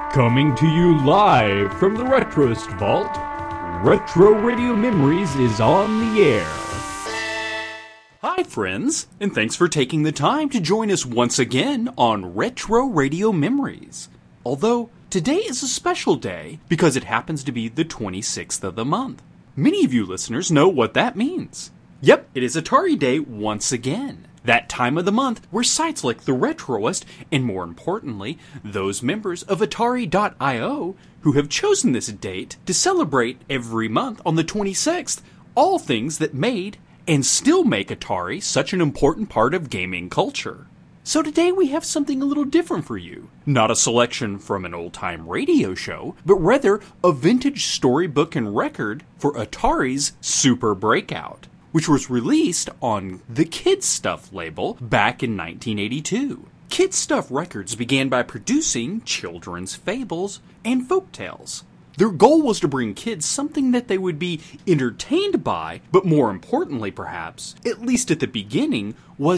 Coming to you live from the Retroist Vault, Retro Radio Memories is on the air. Hi friends, and thanks for taking the time to join us once again on Retro Radio Memories. Although, today is a special day because it happens to be the 26th of the month. Many of you listeners know what that means. Yep, it is Atari Day once again. That time of the month where sites like The Retroist, and more importantly, those members of Atari.io who have chosen this date to celebrate every month on the 26th, all things that made and still make Atari such an important part of gaming culture. So today we have something a little different for you. Not a selection from an old-time radio show, but rather a vintage storybook and record for Atari's Super Breakout, which was released on the Kid Stuff label back in 1982. Kid Stuff Records began by producing children's fables and folktales. Their goal was to bring kids something that they would be entertained by, but more importantly perhaps, at least at the beginning,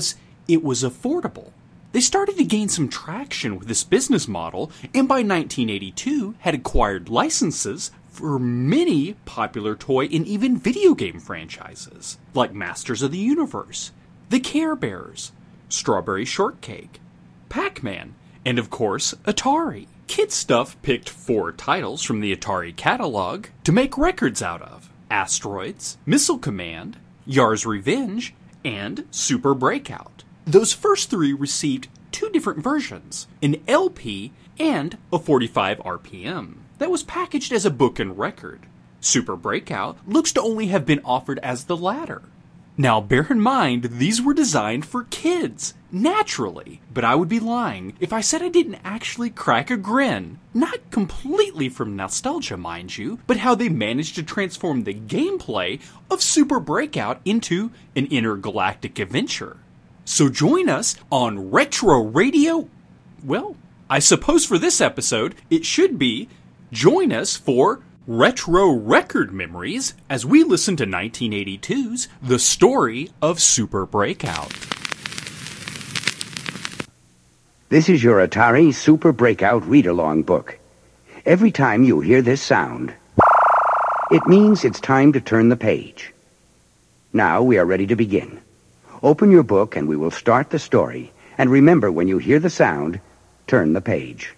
it was affordable. They started to gain some traction with this business model, and by 1982 had acquired licenses for many popular toy and even video game franchises, like Masters of the Universe, The Care Bears, Strawberry Shortcake, Pac-Man, and of course, Atari. Kid Stuff picked 4 titles from the Atari catalog to make records out of: Asteroids, Missile Command, Yar's Revenge, and Super Breakout. Those first 3 received 2 different versions, an LP and a 45 RPM. That was packaged as a book and record. Super Breakout looks to only have been offered as the latter. Now bear in mind, these were designed for kids, naturally, but I would be lying if I said I didn't actually crack a grin. Not completely from nostalgia, mind you, but how they managed to transform the gameplay of Super Breakout into an intergalactic adventure. So join us on Retro Radio. Well, I suppose for this episode, it should be join us for Retro Record Memories as we listen to 1982's The Story of Super Breakout. This is your Atari Super Breakout read-along book. Every time you hear this sound, it means it's time to turn the page. Now we are ready to begin. Open your book and we will start the story. And remember, when you hear the sound, turn the page.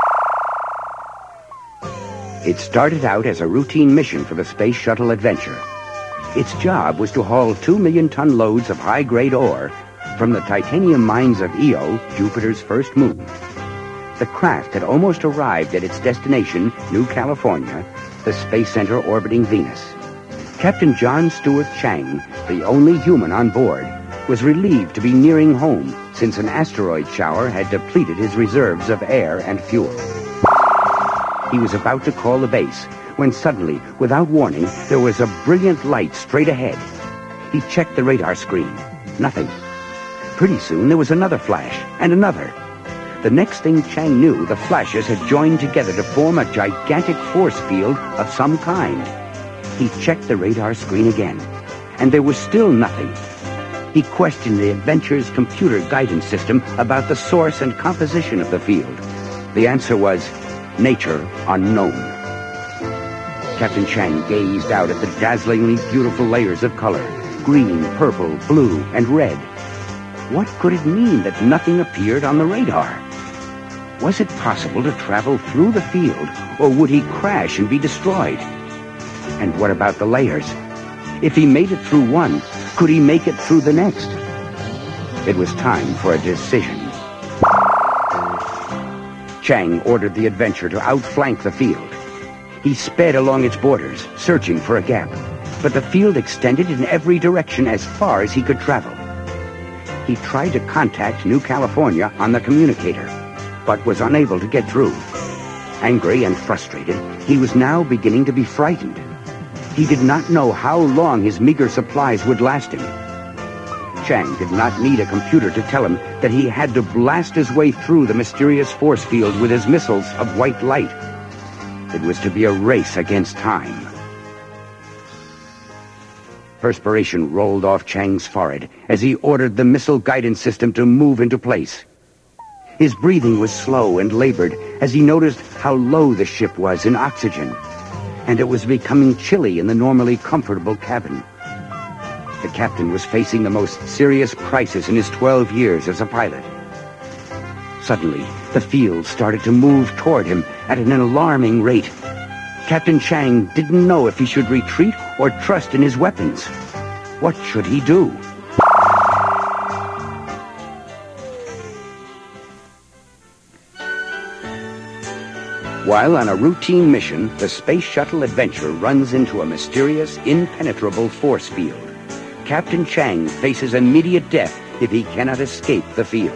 It started out as a routine mission for the Space Shuttle Adventure. Its job was to haul 2 million-ton loads of high-grade ore from the titanium mines of Io, Jupiter's first moon. The craft had almost arrived at its destination, New California, the Space Center orbiting Venus. Captain John Stewart Chang, the only human on board, was relieved to be nearing home since an asteroid shower had depleted his reserves of air and fuel. He was about to call the base when suddenly, without warning, there was a brilliant light straight ahead. He checked the radar screen. Nothing. Pretty soon there was another flash, and another. The next thing Chang knew, the flashes had joined together to form a gigantic force field of some kind. He checked the radar screen again, and there was still nothing. He questioned the Adventure's computer guidance system about the source and composition of the field. The answer was nature unknown. Captain Chang gazed out at the dazzlingly beautiful layers of color: green, purple, blue, and red. What could it mean that nothing appeared on the radar? Was it possible to travel through the field, or would he crash and be destroyed? And what about the layers? If he made it through one, could he make it through the next? It was time for a decision. Chang ordered the Adventure to outflank the field. He sped along its borders, searching for a gap, but the field extended in every direction as far as he could travel. He tried to contact New California on the communicator, but was unable to get through. Angry and frustrated, he was now beginning to be frightened. He did not know how long his meager supplies would last him. Chang did not need a computer to tell him that he had to blast his way through the mysterious force field with his missiles of white light. It was to be a race against time. Perspiration rolled off Chang's forehead as he ordered the missile guidance system to move into place. His breathing was slow and labored as he noticed how low the ship was in oxygen, and it was becoming chilly in the normally comfortable cabin. The captain was facing the most serious crisis in his 12 years as a pilot. Suddenly, the field started to move toward him at an alarming rate. Captain Chang didn't know if he should retreat or trust in his weapons. What should he do? While on a routine mission, the Space Shuttle Adventure runs into a mysterious, impenetrable force field. Captain Chang faces immediate death if he cannot escape the field.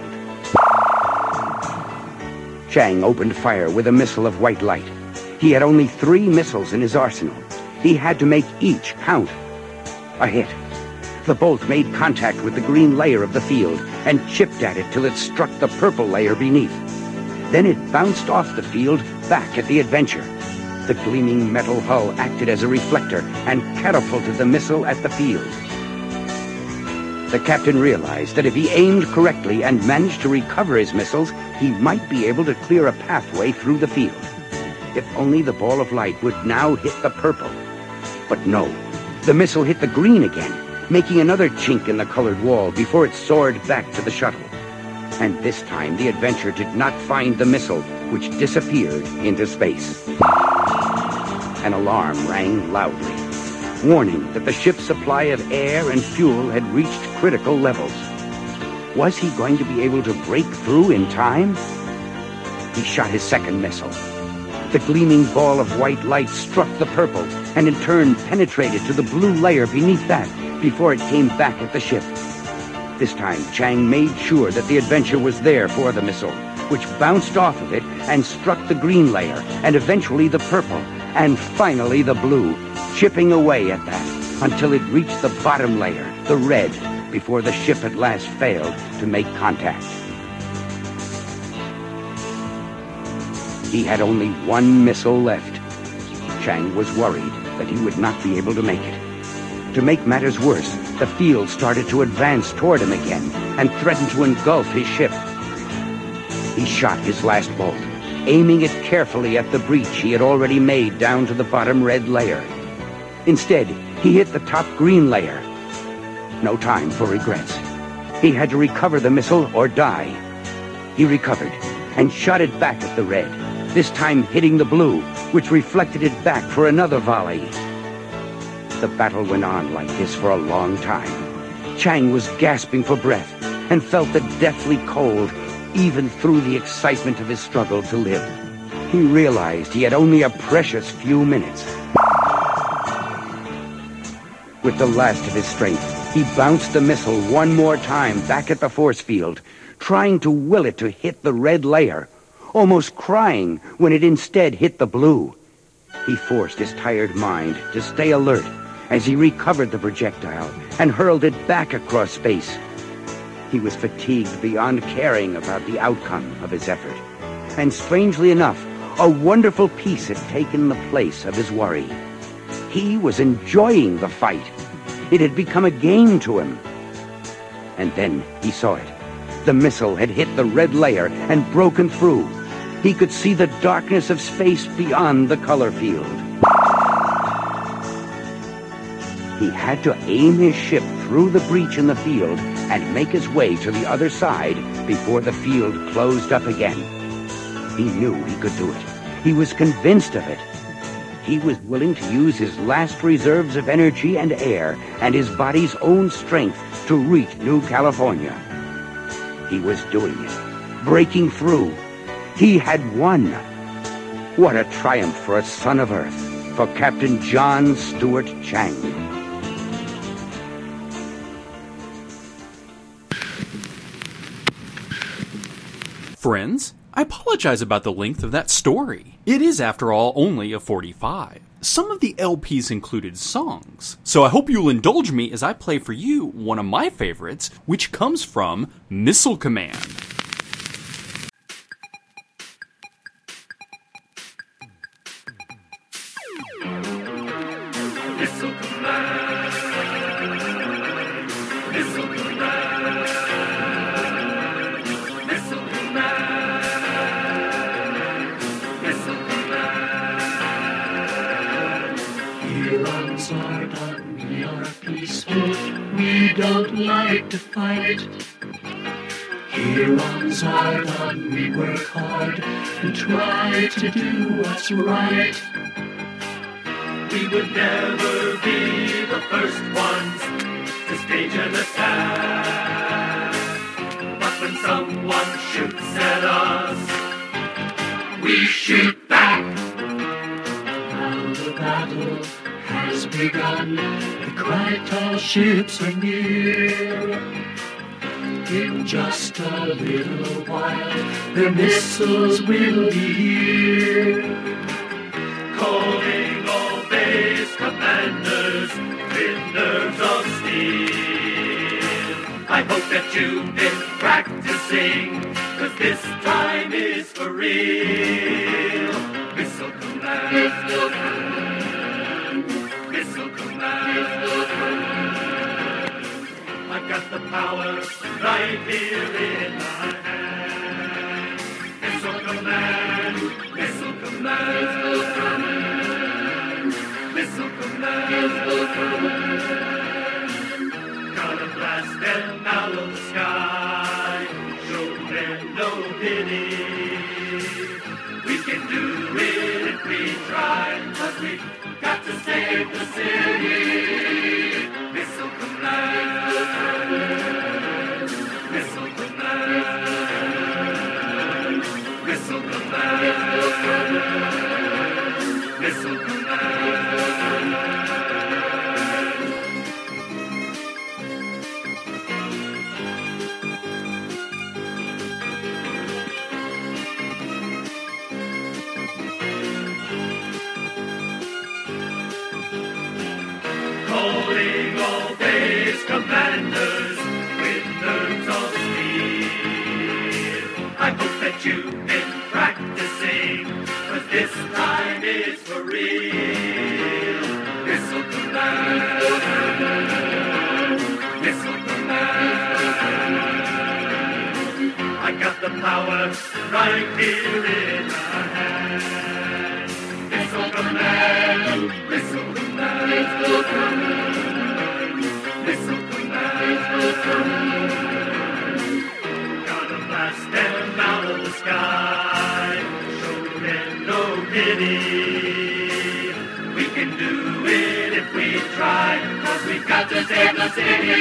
Chang opened fire with a missile of white light. He had only 3 missiles in his arsenal. He had to make each count. A hit. The bolt made contact with the green layer of the field and chipped at it till it struck the purple layer beneath. Then it bounced off the field back at the Adventure. The gleaming metal hull acted as a reflector and catapulted the missile at the field. The captain realized that if he aimed correctly and managed to recover his missiles, he might be able to clear a pathway through the field. If only the ball of light would now hit the purple. But no, the missile hit the green again, making another chink in the colored wall before it soared back to the shuttle. And this time the Adventure did not find the missile, which disappeared into space. An alarm rang loudly, warning that the ship's supply of air and fuel had reached critical levels. Was he going to be able to break through in time? He shot his second missile. The gleaming ball of white light struck the purple and in turn penetrated to the blue layer beneath that before it came back at the ship. This time, Chang made sure that the Adventure was there for the missile, which bounced off of it and struck the green layer, and eventually the purple, and finally the blue, chipping away at that until it reached the bottom layer, the red, before the ship at last failed to make contact. He had only 1 missile left. Chang was worried that he would not be able to make it. To make matters worse, the field started to advance toward him again and threatened to engulf his ship. He shot his last bolt, aiming it carefully at the breach he had already made down to the bottom red layer. Instead, he hit the top green layer. No time for regrets. He had to recover the missile or die. He recovered and shot it back at the red, this time hitting the blue, which reflected it back for another volley. The battle went on like this for a long time. Chang was gasping for breath and felt the deathly cold even through the excitement of his struggle to live. He realized he had only a precious few minutes. With the last of his strength, he bounced the missile one more time back at the force field, trying to will it to hit the red layer, almost crying when it instead hit the blue. He forced his tired mind to stay alert as he recovered the projectile and hurled it back across space. He was fatigued beyond caring about the outcome of his effort. And strangely enough, a wonderful peace had taken the place of his worry. He was enjoying the fight. It had become a game to him. And then he saw it. The missile had hit the red layer and broken through. He could see the darkness of space beyond the color field. He had to aim his ship through the breach in the field and make his way to the other side before the field closed up again. He knew he could do it. He was convinced of it. He was willing to use his last reserves of energy and air and his body's own strength to reach New California. He was doing it, breaking through. He had won. What a triumph for a son of Earth, for Captain John Stuart Chang. Friends, I apologize about the length of that story. It is, after all, only a 45. Some of the LPs included songs, so I hope you'll indulge me as I play for you one of my favorites, which comes from Missile Command. Missile Command! Missile Command! Missile Command! Here on Zardon we are peaceful, we don't like to fight. Here on Zardon we work hard and try to do what's right. We would never be the first ones to stage an attack. But when someone shoots at us, we shoot back. Now the battle has begun, the Krytal ships are near. In just a little while, their missiles will be here. Calling all base commanders with nerves of steel. I hope that you've been practicing, 'cause this time is for real. Missile command, missile command, missile command. I've got the power right here in my hand. Missile command, missile command, missile command, missile command. Gonna blast them out of the sky, show them no pity. We can do it if we try, 'cause we've got to save the city. Missile command, missile command, missile command, missile command. Calling all base commanders with nerves of steel. I hope that you've been practicing, 'cause this time is for real. Missile command, missile command. I got the power right here in my hand. Missile command, missile command, missile command, missile command. Gotta blast them out of the sky, show them no pity. We can do it if we try, 'cause we've got to save the city.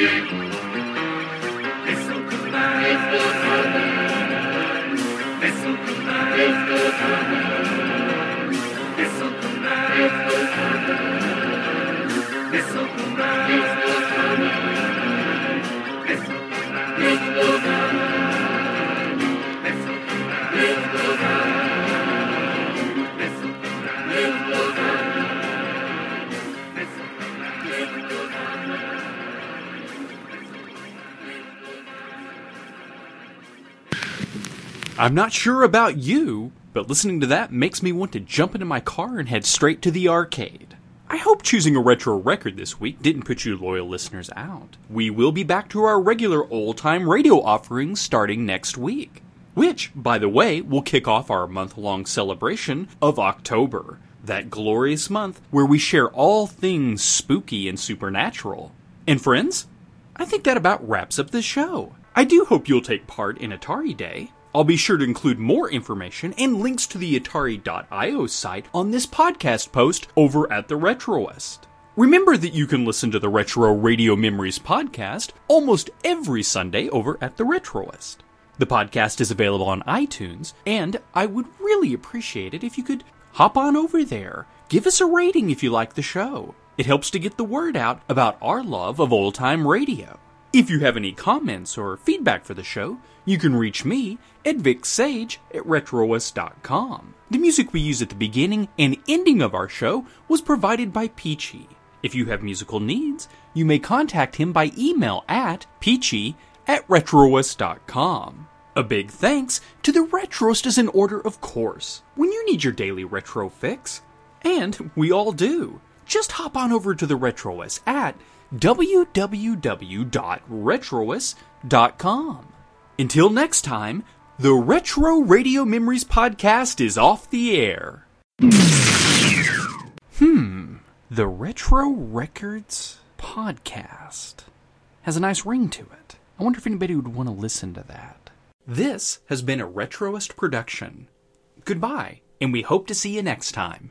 Missile command, missile command, missile command, missile command, missile command, missile command, missile command, missile command, missile command, missile command, missile command, missile command, missile command. I'm not sure about you, but listening to that makes me want to jump into my car and head straight to the arcade. I hope choosing a retro record this week didn't put you loyal listeners out. We will be back to our regular old-time radio offerings starting next week, which, by the way, will kick off our month-long celebration of October, that glorious month where we share all things spooky and supernatural. And friends, I think that about wraps up the show. I do hope you'll take part in Atari Day. I'll be sure to include more information and links to the Atari.io site on this podcast post over at the Retroist. Remember that you can listen to the Retro Radio Memories podcast almost every Sunday over at the Retroist. The podcast is available on iTunes, and I would really appreciate it if you could hop on over there. Give us a rating if you like the show. It helps to get the word out about our love of old-time radio. If you have any comments or feedback for the show, you can reach me at VicSage@Retroist.com. The music we use at the beginning and ending of our show was provided by Peachy. If you have musical needs, you may contact him by email at peachy@Retroist.com. A big thanks to the Retroist is in order, of course, when you need your daily retro fix. And we all do. Just hop on over to the Retroist at www.retroist.com. Until next time, the Retro Radio Memories podcast is off the air. The Retro Records podcast has a nice ring to it. I wonder if anybody would want to listen to that. This has been a Retroist production. Goodbye, and we hope to see you next time.